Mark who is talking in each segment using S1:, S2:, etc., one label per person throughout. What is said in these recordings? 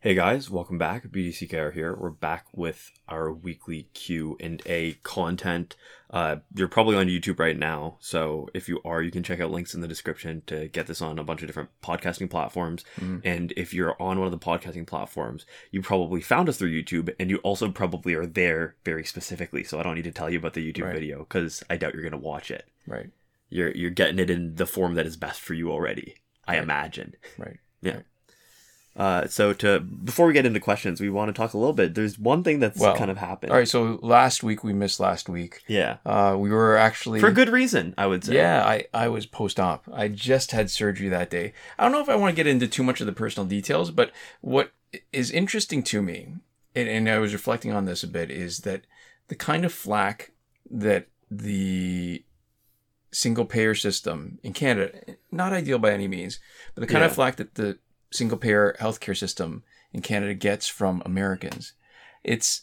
S1: Hey guys, welcome back. BDCKR here. We're back with our weekly Q&A content. You're probably on YouTube right now, so if you are, you can check out links in the description to get this on a bunch of different podcasting platforms. And if you're on one of the podcasting platforms, you probably found us through YouTube, and you also probably are there very specifically, so I don't need to tell you about the YouTube video, because I doubt you're going to watch it.
S2: Right.
S1: You're getting it in the form that is best for you already, I imagine.
S2: Right.
S1: Yeah.
S2: Right.
S1: Before we get into questions, we want to talk a little bit. There's one thing that's kind of happened.
S2: All right. So we missed last week.
S1: Yeah.
S2: We were actually...
S1: For good reason, I would say.
S2: Yeah, I was post-op. I just had surgery that day. I don't know if I want to get into too much of the personal details, but what is interesting to me, and I was reflecting on this a bit, is that the kind of flack that the single-payer system in Canada, not ideal by any means, but the kind of flack that the single-payer healthcare system in Canada gets from Americans. It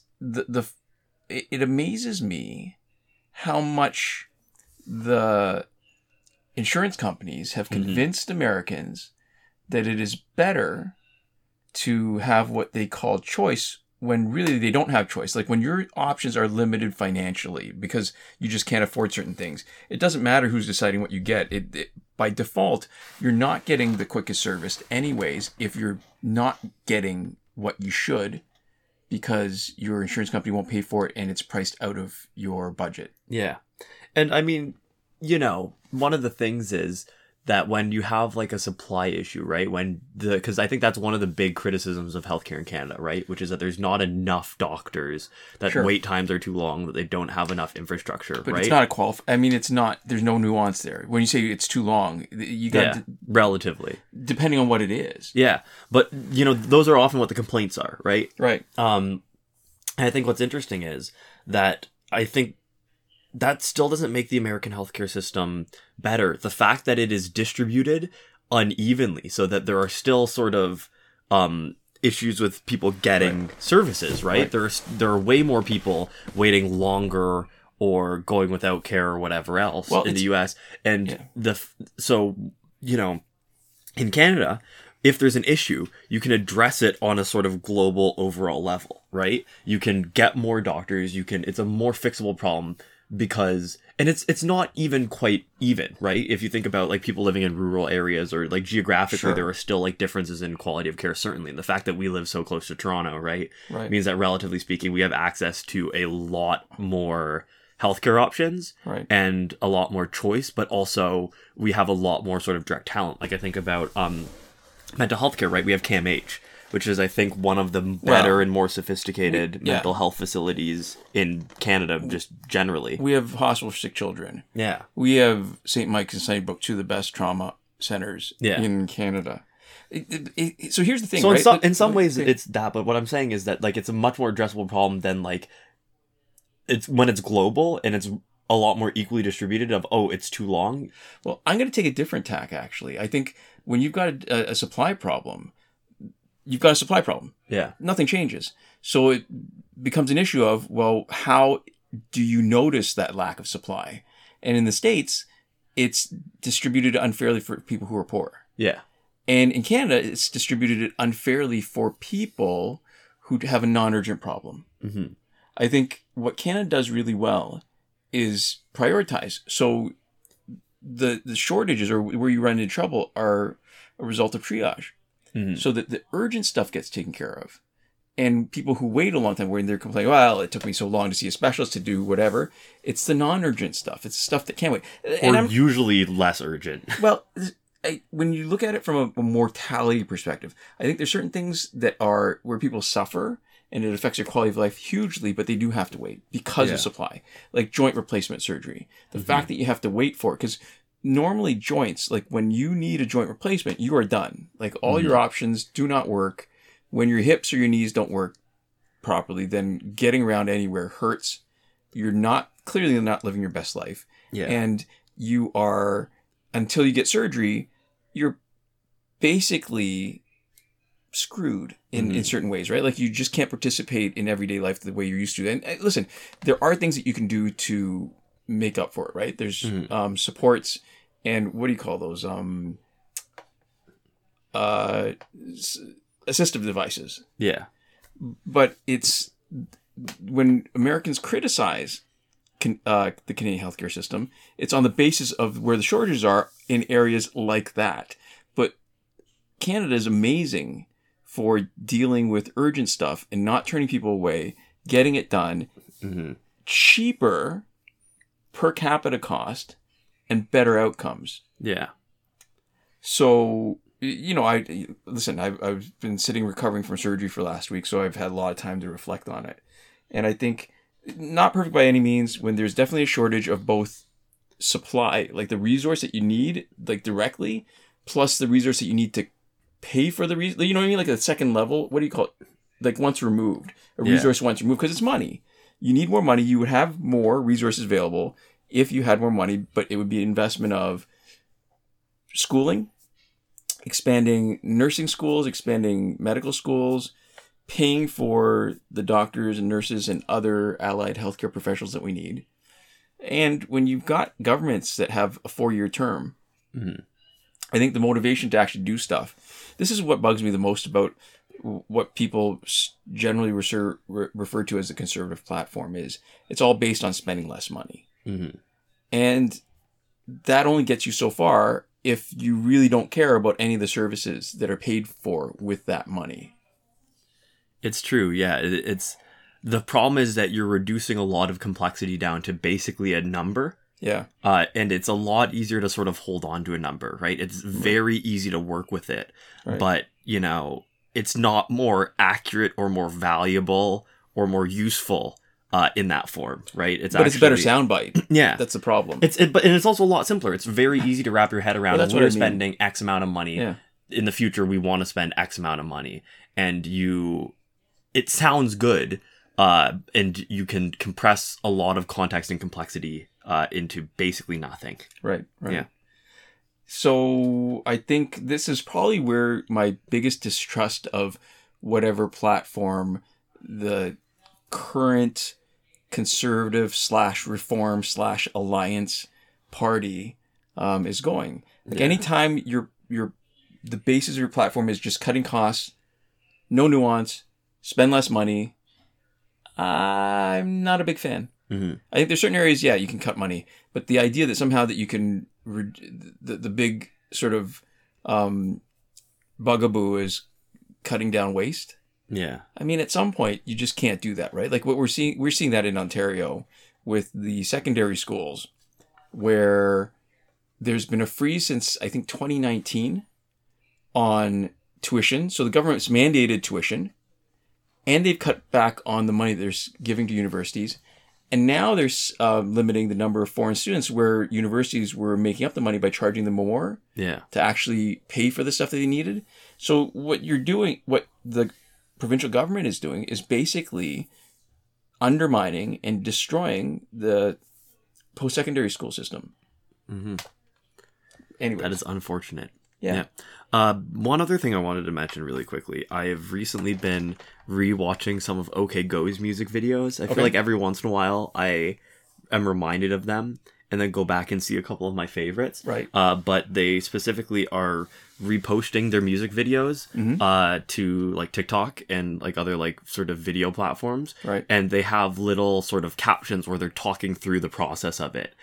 S2: amazes me how much the insurance companies have convinced Americans that it is better to have what they call choice when really they don't have choice. Like when your options are limited financially because you just can't afford certain things, it doesn't matter who's deciding what you get. By default, you're not getting the quickest service anyways if you're not getting what you should because your insurance company won't pay for it and it's priced out of your budget.
S1: Yeah. And I mean, one of the things is that when you have like a supply issue, right? Because I think that's one of the big criticisms of healthcare in Canada, right? Which is that there's not enough doctors, that wait times are too long, that they don't have enough infrastructure,
S2: but
S1: right?
S2: It's not it's not, there's no nuance there. When you say it's too long, you got
S1: relatively.
S2: Depending on what it is.
S1: Yeah. But, those are often what the complaints are, right?
S2: Right.
S1: And I think what's interesting is that I think that still doesn't make the American healthcare system better. The fact that it is distributed unevenly so that there are still sort of issues with people getting services, right? There are way more people waiting longer or going without care or whatever else in the US. And in Canada, if there's an issue, you can address it on a sort of global overall level, right? You can get more doctors, it's a more fixable problem. Because it's not even quite even, right? If you think about like people living in rural areas or like geographically, there are still like differences in quality of care, certainly. And the fact that we live so close to Toronto, right? Means that relatively speaking, we have access to a lot more healthcare options and a lot more choice, but also we have a lot more sort of direct talent. Like I think about mental health care, right? We have CAMH, which is, I think, one of the better and more sophisticated mental health facilities in Canada, just generally.
S2: We have Hospital for Sick Children.
S1: Yeah.
S2: We have St. Mike's and Sunnybrook, two of the best trauma centers in Canada. So here's the thing,
S1: so
S2: right?
S1: in some ways, it's that, but what I'm saying is that like it's a much more addressable problem than like it's when it's global and it's a lot more equally distributed of, it's too long.
S2: Well, I'm going to take a different tack, actually. I think when you've got a supply problem, you've got a supply problem.
S1: Yeah.
S2: Nothing changes. So it becomes an issue of, well, how do you notice that lack of supply? And in the States, it's distributed unfairly for people who are poor.
S1: Yeah.
S2: And in Canada, it's distributed unfairly for people who have a non-urgent problem.
S1: Mm-hmm.
S2: I think what Canada does really well is prioritize. So the shortages or where you run into trouble are a result of triage. Mm-hmm. So that the urgent stuff gets taken care of. And people who wait a long time when they're complaining, well, it took me so long to see a specialist to do whatever. It's the non-urgent stuff. It's stuff that can't wait.
S1: Or usually less urgent.
S2: Well, when you look at it from a mortality perspective, I think there's certain things that are where people suffer and it affects their quality of life hugely, but they do have to wait because of supply. Like joint replacement surgery. The fact that you have to wait for it, because normally joints, like when you need a joint replacement, you are done. Like all your options do not work. When your hips or your knees don't work properly, then getting around anywhere hurts. You're clearly not living your best life.
S1: Yeah.
S2: And you are, until you get surgery, you're basically screwed in certain ways, right? Like you just can't participate in everyday life the way you're used to. And listen, there are things that you can do to make up for it, right? There's supports and what do you call those? assistive devices.
S1: Yeah.
S2: But it's when Americans criticize the Canadian healthcare system, it's on the basis of where the shortages are in areas like that. But Canada is amazing for dealing with urgent stuff and not turning people away, getting it done, cheaper per capita cost, and better outcomes.
S1: Yeah.
S2: So, you know, I've been sitting recovering from surgery for last week, so I've had a lot of time to reflect on it. And I think, not perfect by any means, when there's definitely a shortage of both supply, like the resource that you need, like directly, plus the resource that you need to pay for the resource. You know what I mean? Like a second level, what do you call it? Like once removed. A resource once removed, because it's money. You need more money. You would have more resources available if you had more money, but it would be an investment of schooling, expanding nursing schools, expanding medical schools, paying for the doctors and nurses and other allied healthcare professionals that we need. And when you've got governments that have a 4-year term, I think the motivation to actually do stuff, this is what bugs me the most about what people generally refer to as the conservative platform, is it's all based on spending less money. And that only gets you so far if you really don't care about any of the services that are paid for with that money.
S1: It's true. Yeah. It's the problem is that you're reducing a lot of complexity down to basically a number.
S2: Yeah.
S1: And it's a lot easier to sort of hold on to a number, right? It's very easy to work with it, but you know, it's not more accurate or more valuable or more useful in that form, right? It's
S2: a better soundbite.
S1: Yeah,
S2: that's the problem.
S1: And it's also a lot simpler. It's very easy to wrap your head around. Well, we're spending X amount of money. Yeah. In the future, we want to spend X amount of money, and it sounds good, and you can compress a lot of context and complexity into basically nothing.
S2: Right.
S1: Yeah.
S2: So I think this is probably where my biggest distrust of whatever platform the current conservative / reform / alliance party is going. Like anytime the basis of your platform is just cutting costs, no nuance, spend less money, I'm not a big fan. I think there's certain areas, you can cut money, but the idea that somehow that you can the big sort of bugaboo is cutting down waste.
S1: Yeah.
S2: I mean, at some point you just can't do that, right? Like what we're seeing that in Ontario with the secondary schools, where there's been a freeze since I think 2019 on tuition. So the government's mandated tuition, and they've cut back on the money they're giving to universities. And now they're limiting the number of foreign students, where universities were making up the money by charging them more to actually pay for the stuff that they needed. So what the provincial government is doing is basically undermining and destroying the post-secondary school system. Anyway,
S1: that is unfortunate.
S2: Yeah.
S1: One other thing I wanted to mention really quickly. I have recently been rewatching some of OK Go's music videos. I feel like every once in a while I am reminded of them and then go back and see a couple of my favorites.
S2: Right.
S1: But they specifically are reposting their music videos to like TikTok and like other like sort of video platforms.
S2: Right.
S1: And they have little sort of captions where they're talking through the process of it.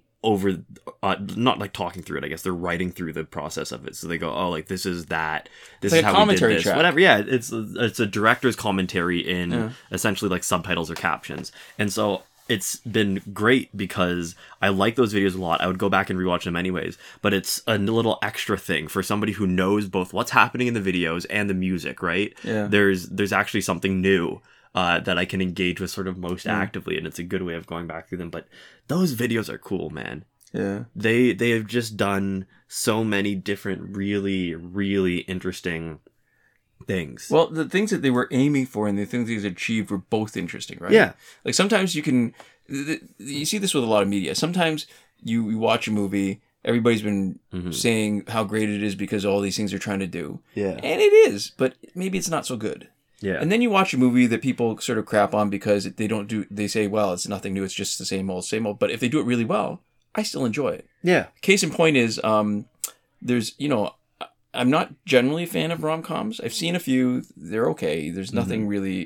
S1: Not like talking through it, I guess they're writing through the process of it. So they go, oh, like this is that, this
S2: it's
S1: is
S2: like
S1: how we did this,
S2: track.
S1: whatever. Yeah, it's a director's commentary in essentially like subtitles or captions, and so it's been great because I like those videos a lot. I would go back and rewatch them anyways, but it's a little extra thing for somebody who knows both what's happening in the videos and the music. Right?
S2: Yeah.
S1: There's actually something new that I can engage with sort of most actively, and it's a good way of going back through them. But those videos are cool, man.
S2: Yeah.
S1: They have just done so many different really, really interesting things.
S2: Well, the things that they were aiming for and the things they achieved were both interesting, right?
S1: Yeah.
S2: Like sometimes you see this with a lot of media. Sometimes you watch a movie, everybody's been saying how great it is because all these things they're trying to do.
S1: Yeah.
S2: And it is, but maybe it's not so good.
S1: Yeah.
S2: And then you watch a movie that people sort of crap on because they say, well, it's nothing new, it's just the same old, same old. But if they do it really well, I still enjoy it.
S1: Yeah.
S2: Case in point is, there's, I'm not generally a fan of rom-coms. I've seen a few. They're okay. There's nothing really,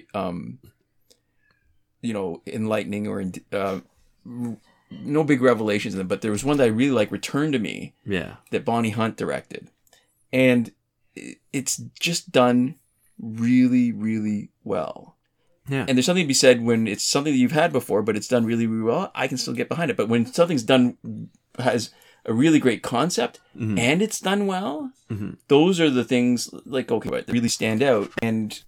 S2: enlightening or no big revelations in them. But there was one that I really like, Return to Me, that Bonnie Hunt directed. And it's just done really, really well.
S1: Yeah.
S2: And there's something to be said when it's something that you've had before, but it's done really, really well. I can still get behind it. But when something's has a really great concept and it's done well, those are the things like, okay, that really stand out and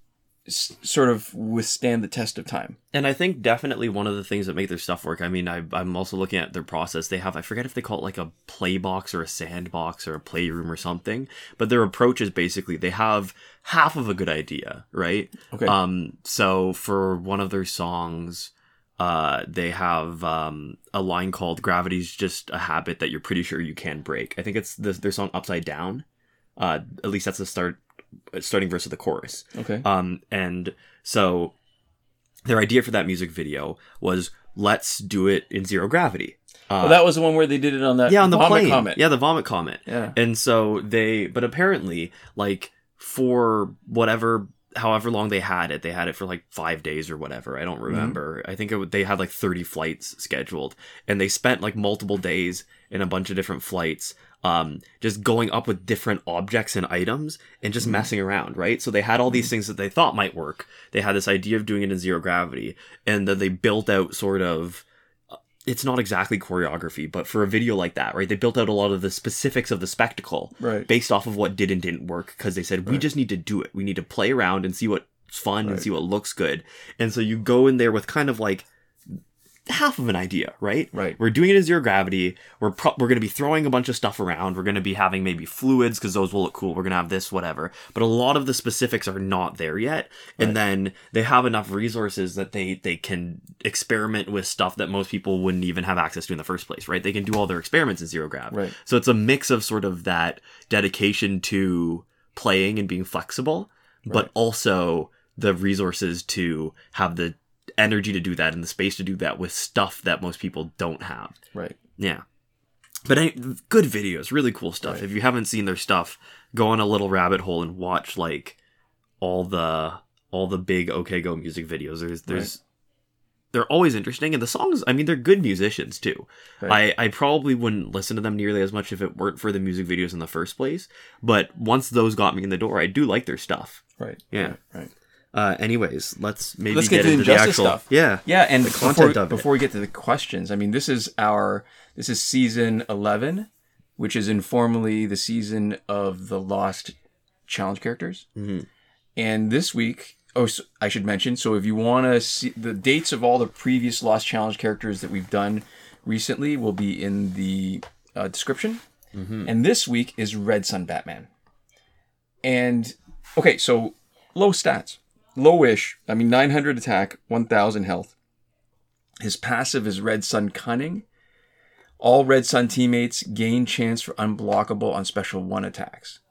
S2: sort of withstand the test of time.
S1: And I think definitely one of the things that make their stuff work, I mean, I'm also looking at their process. They have, I forget if they call it like a play box or a sandbox or a playroom or something, but their approach is basically they have half of a good idea, right?
S2: Okay.
S1: So for one of their songs, they have a line called "Gravity's just a habit that you're pretty sure you can break." I think it's their song "Upside Down." At least that's the starting verse of the chorus.
S2: Okay.
S1: And so their idea for that music video was, let's do it in zero gravity.
S2: That was the one where they did it on that
S1: on the
S2: Vomit
S1: plane.
S2: Comet.
S1: Yeah, the Vomit Comet.
S2: Yeah.
S1: And so but apparently, like, for however long they had it for like 5 days or whatever. I don't remember. I think they had like 30 flights scheduled, and they spent like multiple days in a bunch of different flights, just going up with different objects and items and just messing around, right? So they had all these things that they thought might work. They had this idea of doing it in zero gravity, and then they built out sort of, it's not exactly choreography, but for a video like that, right? They built out a lot of the specifics of the spectacle,
S2: right,
S1: based off of what did and didn't work, because they said, we just need to do it. We need to play around and see what's fun and see what looks good. And so you go in there with kind of like half of an idea, right?
S2: Right.
S1: We're doing it in zero gravity. We're going to be throwing a bunch of stuff around. We're going to be having maybe fluids because those will look cool. We're going to have this, whatever. But a lot of the specifics are not there yet. Right. And then they have enough resources that they can experiment with stuff that most people wouldn't even have access to in the first place, right? They can do all their experiments in zero grav.
S2: Right.
S1: So it's a mix of sort of that dedication to playing and being flexible, but also the resources to have the energy to do that and the space to do that with stuff that most people don't have.
S2: Right.
S1: Yeah. But good videos, really cool stuff. Right. If you haven't seen their stuff, go on a little rabbit hole and watch like all the big OK Go music videos. There's they're always interesting, and the songs, I mean, they're good musicians too. Right. I probably wouldn't listen to them nearly as much if it weren't for the music videos in the first place, but once those got me in the door, I do like their stuff.
S2: Right.
S1: Yeah.
S2: Right.
S1: Let's get
S2: to the
S1: into the actual
S2: stuff.
S1: Yeah,
S2: and
S1: the content of it.
S2: Before we get to the questions, I mean, this is season 11, which is informally the season of the Lost Challenge characters. Mm-hmm. And this week, so I should mention, so if you want to see the dates of all the previous Lost Challenge characters that we've done recently, will be in the description. Mm-hmm. And this week is Red Sun Batman. And okay, so low stats. Lowish, 900 attack, 1000 health. His passive is Red Sun Cunning. All Red Sun teammates gain chance for unblockable on special 1 attacks.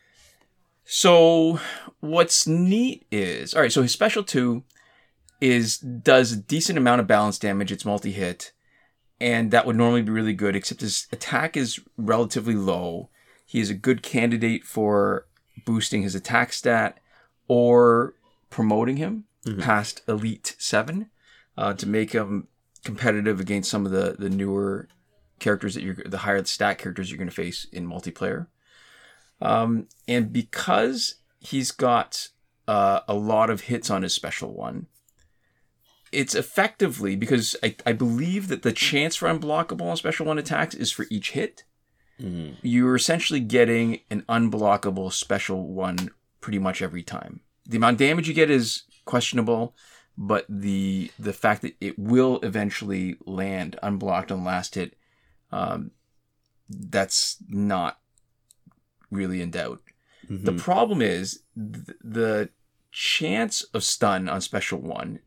S2: So what's neat is, alright, so his special 2 does a decent amount of balance damage. It's multi-hit, and that would normally be really good, except his attack is relatively low. He is a good candidate for boosting his attack stat or promoting him past Elite 7 to make him competitive against some of the newer characters the higher stat characters you're going to face in multiplayer. And because he's got a lot of hits on his special 1, it's effectively, because I believe that the chance for unblockable on special 1 attacks is for each hit. Mm-hmm. You're essentially getting an unblockable special 1 pretty much every time. The amount of damage you get is questionable, but the fact that it will eventually land unblocked on last hit, that's not really in doubt. Mm-hmm. The problem is the chance of stun on special 1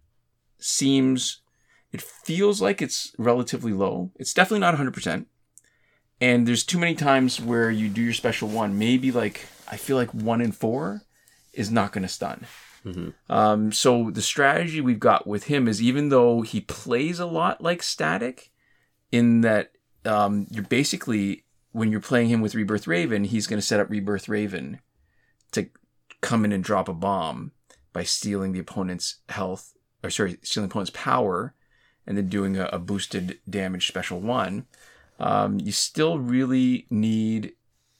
S2: it feels like it's relatively low. It's definitely not 100%. And there's too many times where you do your special 1, maybe like, I feel like 1 in 4 is not going to stun. Mm-hmm. So the strategy we've got with him is, even though he plays a lot like Static, in that you're basically when you're playing him with Rebirth Raven, he's going to set up Rebirth Raven to come in and drop a bomb by stealing the opponent's stealing the opponent's power, and then doing a boosted damage special 1. You still really need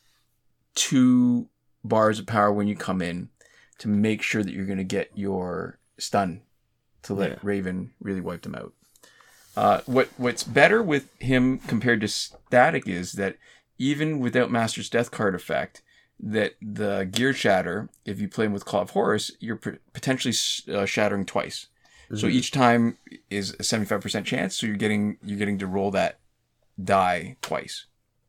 S2: 2 bars of power when you come in to make sure that you're going to get your stun to let Raven really wipe them out. What's better with him compared to Static is that even without Master's Death card effect, that the Gear Shatter, if you play him with Claw of Horus, you're potentially shattering twice. Mm-hmm. So each time is a 75% chance. So you're getting to roll that die twice.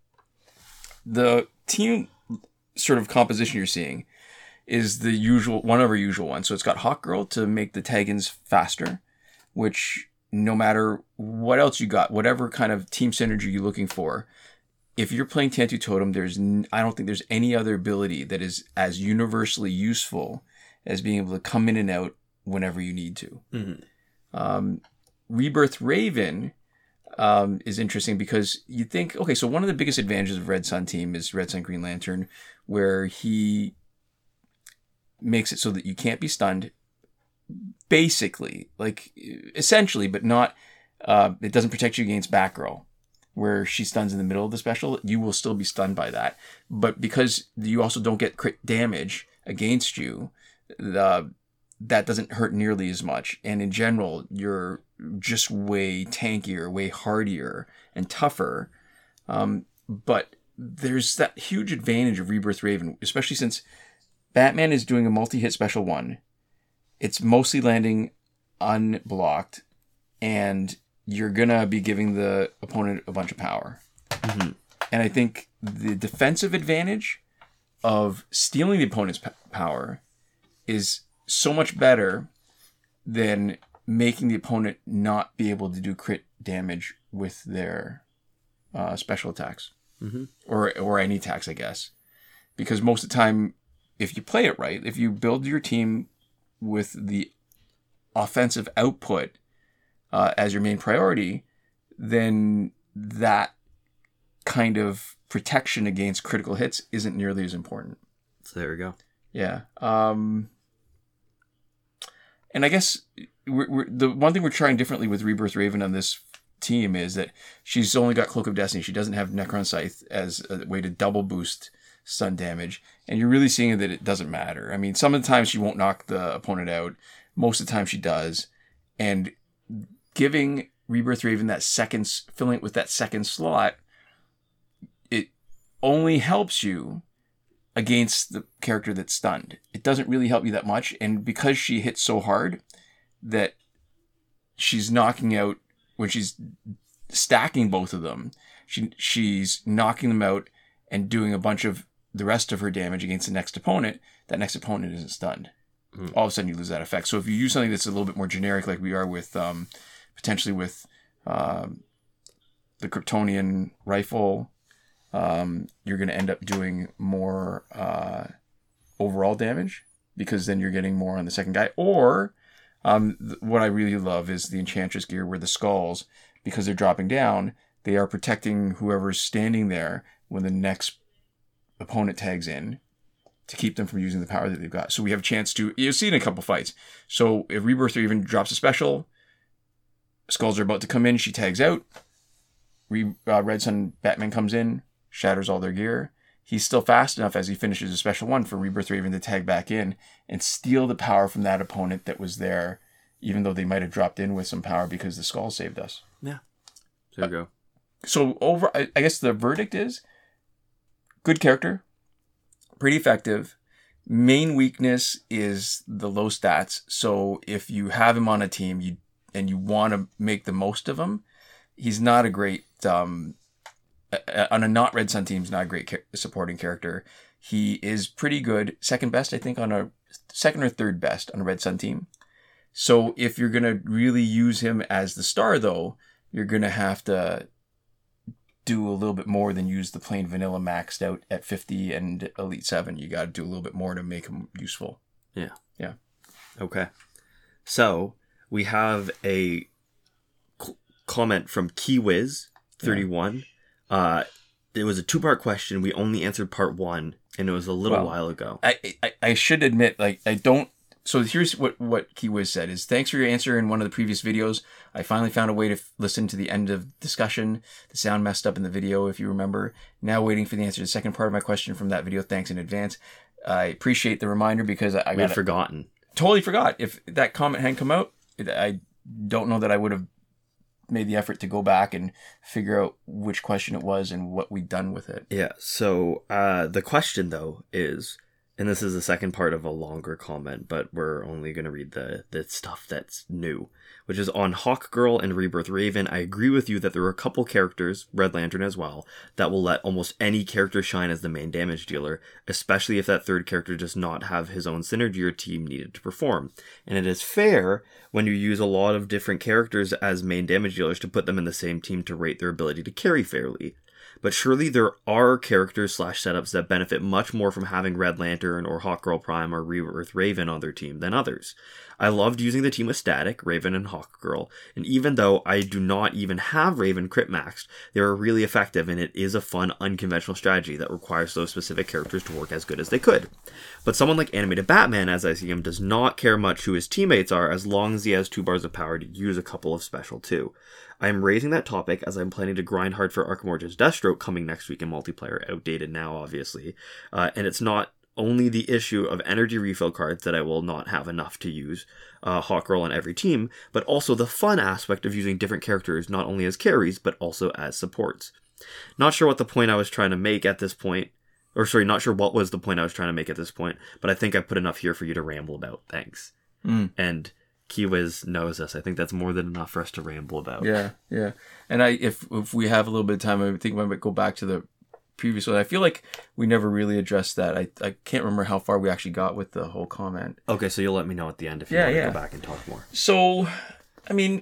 S2: The team sort of composition you're seeing is the usual, one of our usual ones. So it's got Hawkgirl to make the tag-ins faster, which no matter what else you got, whatever kind of team synergy you're looking for, if you're playing Tantu Totem, I don't think there's any other ability that is as universally useful as being able to come in and out whenever you need to. Mm-hmm. Rebirth Raven is interesting because you think, okay, so one of the biggest advantages of Red Sun team is Red Sun Green Lantern, where he makes it so that you can't be stunned, basically, like essentially, but not, it doesn't protect you against Batgirl, where she stuns in the middle of the special. You will still be stunned by that. But because you also don't get crit damage against you, that doesn't hurt nearly as much. And in general, you're just way tankier, way hardier, and tougher. But there's that huge advantage of Rebirth Raven, especially since Batman is doing a multi-hit special 1. It's mostly landing unblocked, and you're going to be giving the opponent a bunch of power. Mm-hmm. And I think the defensive advantage of stealing the opponent's power is so much better than making the opponent not be able to do crit damage with their special attacks. Mm-hmm. Or any attacks, I guess. Because most of the time, if you play it right, if you build your team with the offensive output as your main priority, then that kind of protection against critical hits isn't nearly as important.
S1: So there we go.
S2: Yeah. And I guess the one thing we're trying differently with Rebirth Raven on this team is that she's only got Cloak of Destiny. She doesn't have Necron Scythe as a way to double boost stun damage. And you're really seeing that it doesn't matter. I mean, some of the times she won't knock the opponent out. Most of the time she does. And giving Rebirth Raven that filling it with that second slot, it only helps you against the character that's stunned. It doesn't really help you that much. And because she hits so hard that she's knocking out, when she's stacking both of them, she's knocking them out and doing a bunch of the rest of her damage against the next opponent, that next opponent isn't stunned. Mm. All of a sudden you lose that effect. So if you use something that's a little bit more generic, like we are with, potentially with the Kryptonian rifle, you're going to end up doing more overall damage, because then you're getting more on the second guy. Or what I really love is the Enchantress gear, where the skulls, because they're dropping down, they are protecting whoever's standing there when the next opponent tags in, to keep them from using the power that they've got. So we have a chance to, you'll see in a couple fights. So if Rebirth even drops a special, skulls are about to come in, she tags out. Red Sun Batman comes in, shatters all their gear. He's still fast enough as he finishes a special 1 for Rebirth Raven to tag back in and steal the power from that opponent that was there, even though they might have dropped in with some power because the skull saved us.
S1: Yeah. There you go.
S2: So I guess the verdict is, good character, pretty effective. Main weakness is the low stats. So if you have him on a team and you want to make the most of him, he's not a great, on a not Red Sun team, he's not a great supporting character. He is pretty good. Second best, I think, on a second or third best on a Red Sun team. So if you're going to really use him as the star, though, you're going to have to do a little bit more than use the plain vanilla maxed out at 50 and Elite 7. You got to do a little bit more to make him useful.
S1: Yeah.
S2: Yeah.
S1: Okay. So we have a comment from KeyWiz31. it was a 2-part question. We only answered part 1, and it was a little while ago.
S2: I should admit, like, I don't. So here's what Kiwiz said is, thanks for your answer in one of the previous videos. I finally found a way to listen to the end of discussion. The sound messed up in the video, if you remember. Now waiting for the answer to the second part of my question from that video. Thanks in advance. I appreciate the reminder because I
S1: had forgotten.
S2: Totally forgot. If that comment hadn't come out, I don't know that I would have made the effort to go back and figure out which question it was and what we'd done with it.
S1: Yeah. So the question, though, is... And this is the second part of a longer comment, but we're only going to read the stuff that's new, which is on Hawkgirl and Rebirth Raven. I agree with you that there are a couple characters, Red Lantern as well, that will let almost any character shine as the main damage dealer, especially if that third character does not have his own synergy or team needed to perform. And it is fair when you use a lot of different characters as main damage dealers to put them in the same team to rate their ability to carry fairly. But surely there are characters / setups that benefit much more from having Red Lantern or Hawkgirl Prime or Rebirth Raven on their team than others. I loved using the team with Static, Raven, and Hawkgirl, and even though I do not even have Raven crit maxed, they are really effective, and it is a fun, unconventional strategy that requires those specific characters to work as good as they could. But someone like Animated Batman, as I see him, does not care much who his teammates are as long as he has 2 bars of power to use a couple of special too. I am raising that topic as I'm planning to grind hard for Arkham Origins Deathstroke coming next week in multiplayer, outdated now obviously, and it's not only the issue of energy refill cards that I will not have enough to use Hawkgirl on every team, but also the fun aspect of using different characters not only as carries, but also as supports. Not sure what the point I was trying to make at this point, not sure what was the point I was trying to make at this point, but I think I put enough here for you to ramble about. Thanks. And Kiwiz knows us. I think that's more than enough for us to ramble about.
S2: Yeah. And if we have a little bit of time, I think we might go back to the previous one. I feel like we never really addressed that. I can't remember how far we actually got with the whole comment.
S1: Okay, so you'll let me know at the end if you want to go back and talk more.
S2: So, I mean,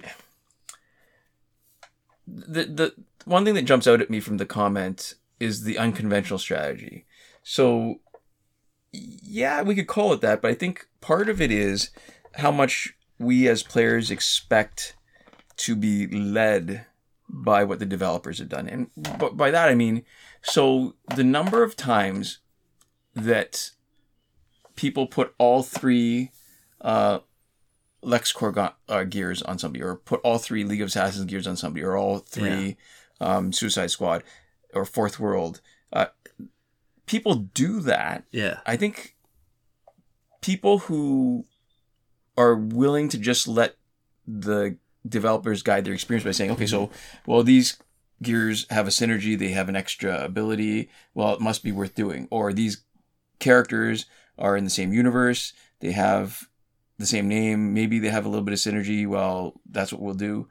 S2: the one thing that jumps out at me from the comment is the unconventional strategy. So, yeah, we could call it that, but I think part of it is how much we as players expect to be led by what the developers have done. And by that, I mean, so the number of times that people put all 3 LexCorp gears on somebody, or put all 3 League of Assassins gears on somebody, or all 3 Suicide Squad, or Fourth World, people do that.
S1: Yeah.
S2: I think people who are willing to just let the developers guide their experience by saying, okay, so, well, these gears have a synergy, they have an extra ability, well, it must be worth doing. Or these characters are in the same universe, they have the same name, maybe they have a little bit of synergy, well, that's what we'll do.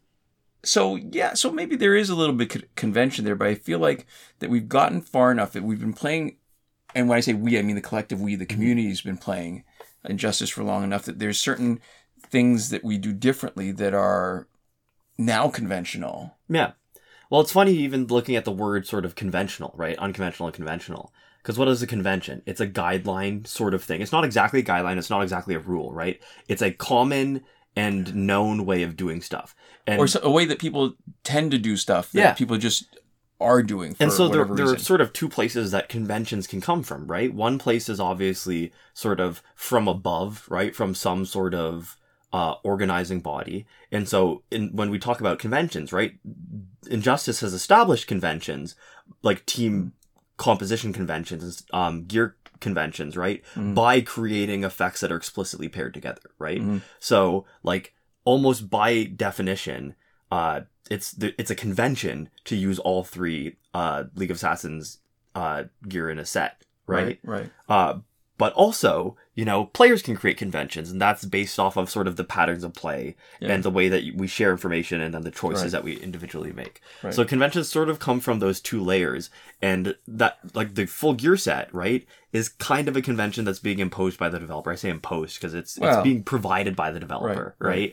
S2: So, yeah, so maybe there is a little bit of convention there, but I feel like that we've gotten far enough that we've been playing, and when I say we, I mean the collective we, the community has been playing Injustice for long enough that there's certain things that we do differently that are now conventional.
S1: Yeah. Well, it's funny even looking at the word sort of conventional, right? Unconventional and conventional. Because what is a convention? It's a guideline sort of thing. It's not exactly a guideline. It's not exactly a rule, right? It's a common and known way of doing stuff. And,
S2: or a way that people tend to do stuff that people just are doing for whatever reason. And so there are sort
S1: of 2 places that conventions can come from, right? One place is obviously sort of from above, right? From some sort of organizing body. And so when we talk about conventions, right? Injustice has established conventions, like team composition conventions, gear conventions, right? By creating effects that are explicitly paired together, right? So, like, almost by definition, it's a convention to use all 3 League of Assassins gear in a set, right?
S2: Right.
S1: But also, players can create conventions, and that's based off of sort of the patterns of play and the way that we share information and then the choices that we individually make. Right. So conventions sort of come from those 2 layers, and that, like, the full gear set, right, is kind of a convention that's being imposed by the developer. I say imposed because it's being provided by the developer, right?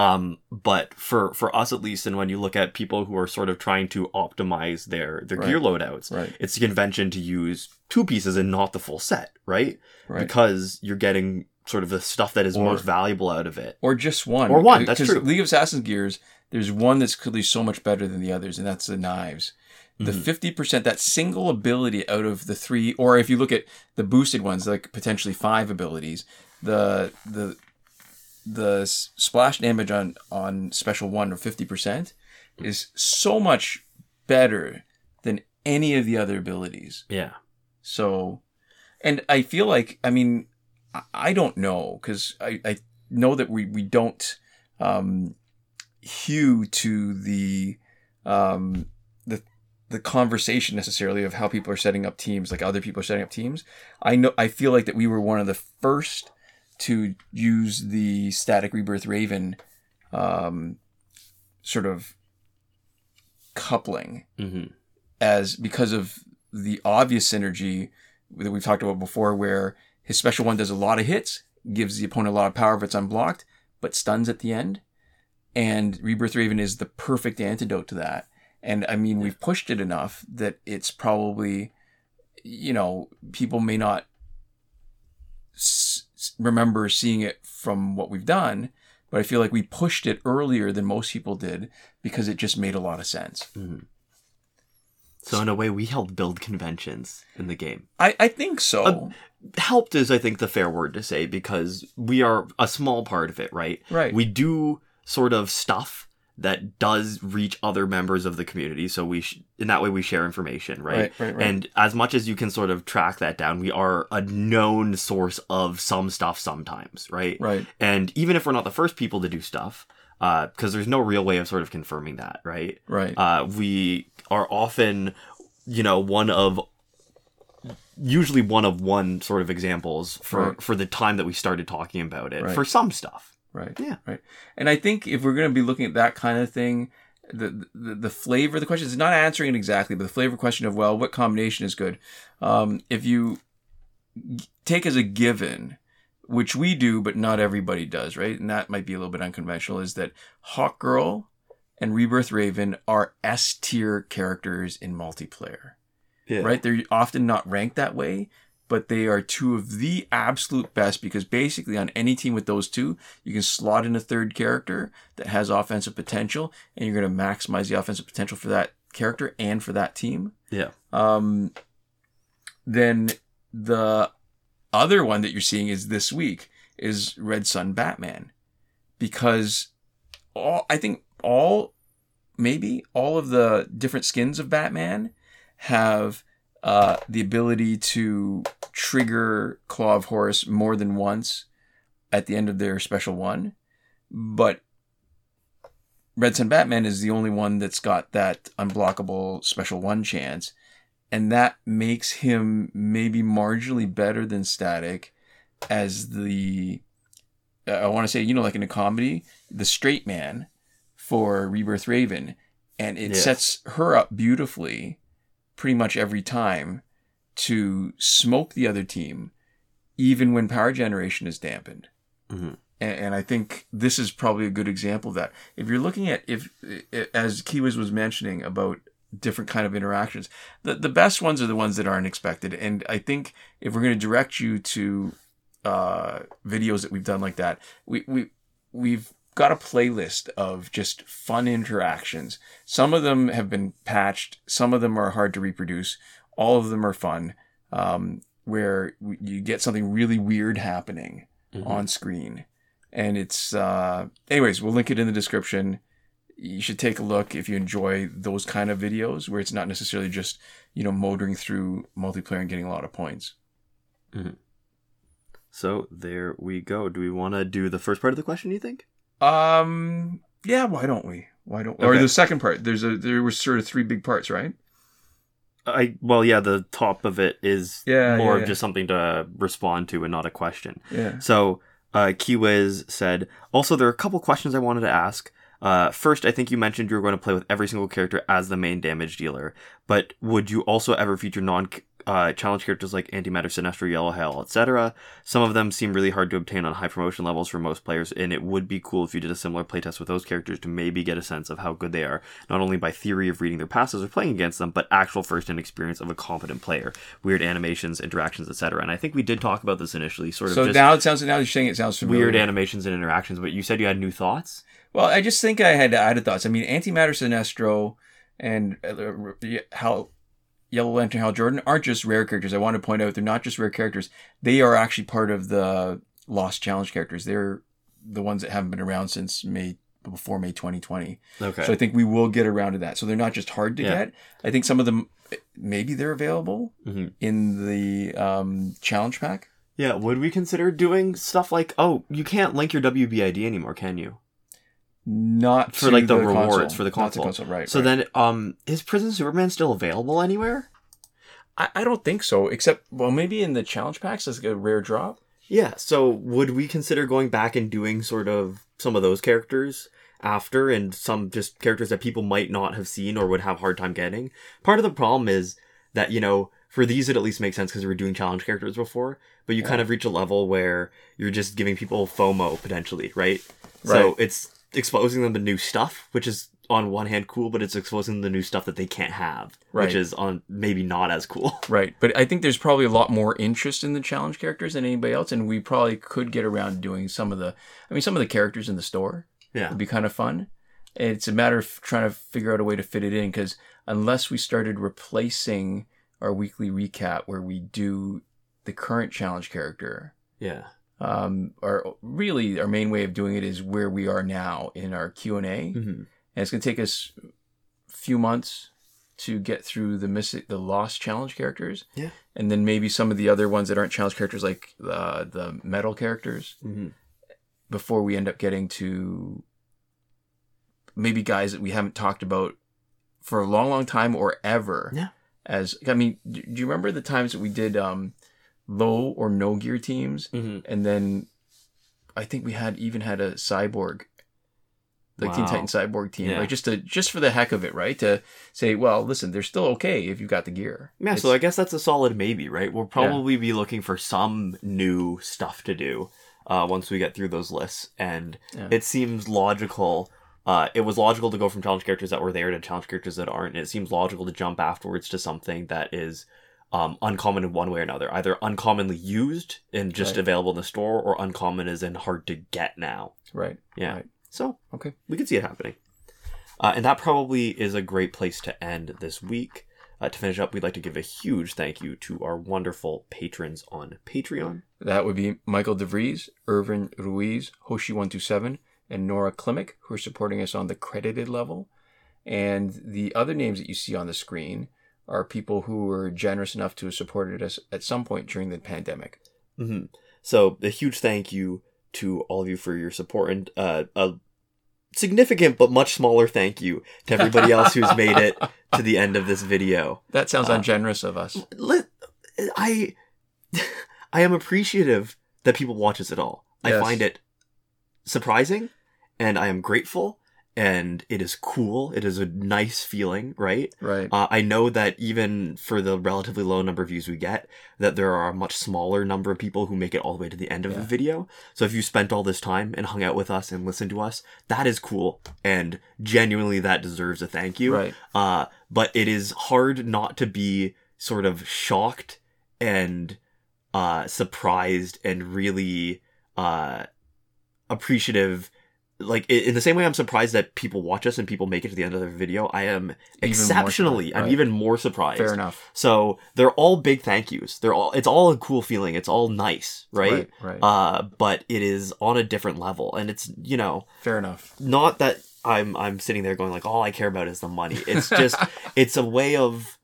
S1: But for us at least, and when you look at people who are sort of trying to optimize their gear loadouts, it's a convention to use 2 pieces and not the full set, right? Because you're getting sort of the stuff that is most valuable out of it.
S2: Or just one.
S1: Or one, that's true.
S2: League of Assassins gears, there's one that's clearly so much better than the others, and that's the knives. the 50%, that single ability out of the 3, or if you look at the boosted ones, like potentially 5 abilities, the splash damage on special 1 or 50% is so much better than any of the other abilities.
S1: Yeah.
S2: So, and I feel like, I mean, I don't know, because I know that we don't hew to the conversation necessarily of how people are setting up teams, like other people are setting up teams. I feel like that we were one of the first to use the static Rebirth Raven sort of coupling because of the obvious synergy that we've talked about before, where his special 1 does a lot of hits, gives the opponent a lot of power if it's unblocked, but stuns at the end. And Rebirth Raven is the perfect antidote to that. And I mean, we've pushed it enough that it's probably, people may not remember seeing it from what we've done, but I feel like we pushed it earlier than most people did because it just made a lot of sense.
S1: Mm-hmm. So in a way, we helped build conventions in the game.
S2: I think so.
S1: Helped is, I think, the fair word to say, because we are a small part of it, right?
S2: Right.
S1: We do sort of stuff that does reach other members of the community, so in that way we share information, right?
S2: Right.
S1: And as much as you can sort of track that down, we are a known source of some stuff sometimes, right?
S2: Right.
S1: And even if we're not the first people to do stuff, because there's no real way of sort of confirming that, right?
S2: Right.
S1: We are often, usually one of one sort of examples for the time that we started talking about it for some stuff.
S2: Right.
S1: Yeah.
S2: Right. And I think if we're going to be looking at that kind of thing, the flavor of the question is not answering it exactly, but the flavor question of, well, what combination is good? If you take as a given, which we do, but not everybody does, right? And that might be a little bit unconventional, is that Hawkgirl and Rebirth Raven are S-tier characters in multiplayer.
S1: Yeah.
S2: Right? They're often not ranked that way, but they are 2 of the absolute best, because basically on any team with those 2, you can slot in a third character that has offensive potential, and you're going to maximize the offensive potential for that character and for that team.
S1: Yeah.
S2: Then the other one that you're seeing is this week is Red Sun Batman, because I think maybe all of the different skins of Batman have the ability to trigger Claw of Horus more than once at the end of their special 1. But Red Sun Batman is the only one that's got that unblockable special 1 chance. And that makes him maybe marginally better than Static as I want to say, like in a comedy, the straight man for Rebirth Raven. And it sets her up beautifully pretty much every time to smoke the other team, even when power generation is dampened.
S1: Mm-hmm.
S2: And I think this is probably a good example of that. If you're looking at, as Kiwiz was mentioning about different kind of interactions, the best ones are the ones that aren't expected. And I think if we're going to direct you to videos that we've done like that, we've got a playlist of just fun interactions. Some of them have been patched. Some of them are hard to reproduce. All of them are fun, where you get something really weird happening on screen. And it's, anyways, we'll link it in the description. You should take a look if you enjoy those kind of videos where it's not necessarily just, motoring through multiplayer and getting a lot of points.
S1: Mm-hmm. So there we go. Do we want to do the first part of the question, you think?
S2: Yeah, why don't we? Okay. Or the second part. There were sort of 3 big parts, right?
S1: The top of it is more of just something to respond to and not a question.
S2: Yeah.
S1: So, Kiwiz said, also, there are a couple questions I wanted to ask. First, I think you mentioned you were going to play with every single character as the main damage dealer, but would you also ever feature challenge characters like Antimatter, Sinestro, Yellow Hail, etc.? Some of them seem really hard to obtain on high promotion levels for most players, and it would be cool if you did a similar playtest with those characters to maybe get a sense of how good they are, not only by theory of reading their passes or playing against them, but actual first-hand experience of a competent player, weird animations, interactions, etc. And I think we did talk about this initially,
S2: So now you're saying it sounds familiar.
S1: Weird animations and interactions, but you said you had new thoughts?
S2: Well, I just think I had added thoughts. I mean, Antimatter, Sinestro, and how Yellow Lantern, Hal Jordan aren't just rare characters. I want to point out they're not just rare characters. They are actually part of the Lost Challenge characters. They're the ones that haven't been around since before May 2020.
S1: Okay.
S2: So I think we will get around to that. So they're not just hard to get. I think some of them, maybe they're available in the challenge pack.
S1: Yeah, would we consider doing stuff like, you can't link your WBID anymore, can you?
S2: Not
S1: for like the rewards
S2: console.
S1: for the console.
S2: Not the console, right?
S1: So
S2: right.
S1: then, is Prison Superman still available anywhere?
S2: I don't think so, except, well, maybe in the challenge packs as a rare drop.
S1: Yeah, so would we consider going back and doing sort of some of those characters after, and some just characters that people might not have seen or would have a hard time getting? Part of the problem is that, for these it at least makes sense because we were doing challenge characters before, but you kind of reach a level where you're just giving people FOMO, potentially, right? So it's exposing them to new stuff, which is on one hand cool, but it's exposing them to new stuff that they can't have, which is on maybe not as cool.
S2: Right, but I think there's probably a lot more interest in the challenge characters than anybody else, and we probably could get around to doing some of the characters in the store.
S1: Yeah,
S2: would be kind of fun. It's a matter of trying to figure out a way to fit it in, because unless we started replacing our weekly recap where we do the current challenge character, our main way of doing it is where we are now in our Q&A, and it's going to take us a few months to get through the lost challenge characters, and then maybe some of the other ones that aren't challenge characters, like the metal characters, before we end up getting to maybe guys that we haven't talked about for a long, long time or ever.
S1: Yeah.
S2: Do you remember the times that we did low or no gear teams, and then I think we had a cyborg, like Teen Titan Cyborg team, like just for the heck of it, right? To say, well, listen, they're still okay if you've got the gear.
S1: Yeah, so I guess that's a solid maybe, right? We'll probably be looking for some new stuff to do once we get through those lists, and it seems logical. It was logical to go from challenge characters that were there to challenge characters that aren't. And it seems logical to jump afterwards to something that is uncommon in one way or another. Either uncommonly used and just available in the store, or uncommon as in hard to get now.
S2: Right.
S1: Yeah.
S2: Right.
S1: So, we can see it happening. And that probably is a great place to end this week. To finish up, we'd like to give a huge thank you to our wonderful patrons on Patreon.
S2: That would be Michael DeVries, Irvin Ruiz, Hoshi127, and Nora Klimek, who are supporting us on the credited level. And the other names that you see on the screen are people who were generous enough to have supported us at some point during the pandemic.
S1: So a huge thank you to all of you for your support, and a significant but much smaller thank you to everybody else who's made it to the end of this video.
S2: That sounds ungenerous of us.
S1: I am appreciative that people watch us at all. Yes. I find it surprising, and I am grateful, and it is cool. It is a nice feeling, right?
S2: Right.
S1: I know that even for the relatively low number of views we get, that there are a much smaller number of people who make it all the way to the end of the video. So if you spent all this time and hung out with us and listened to us, that is cool, and genuinely that deserves a thank you.
S2: Right.
S1: But it is hard not to be sort of shocked and surprised and really appreciative. Like, in the same way I'm surprised that people watch us and people make it to the end of their video, I am I'm even more surprised.
S2: Fair enough.
S1: So they're all big thank yous. It's all a cool feeling. It's all nice, right?
S2: Right.
S1: But it is on a different level, and it's,
S2: fair enough.
S1: Not that I'm sitting there going like, all I care about is the money. It's just, it's a way of,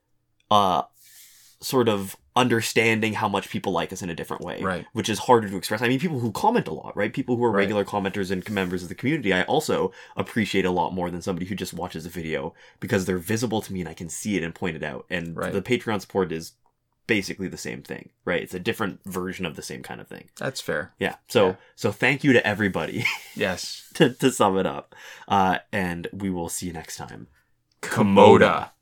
S1: sort of understanding how much people like us in a different way,
S2: right?
S1: Which is harder to express. I mean, people who comment a lot, right? People who are regular commenters and members of the community, I also appreciate a lot more than somebody who just watches a video, because they're visible to me and I can see it and point it out. And the Patreon support is basically the same thing, right? It's a different version of the same kind of thing.
S2: That's fair.
S1: Yeah. So thank you to everybody.
S2: Yes.
S1: to sum it up. And we will see you next time.
S2: Komoda.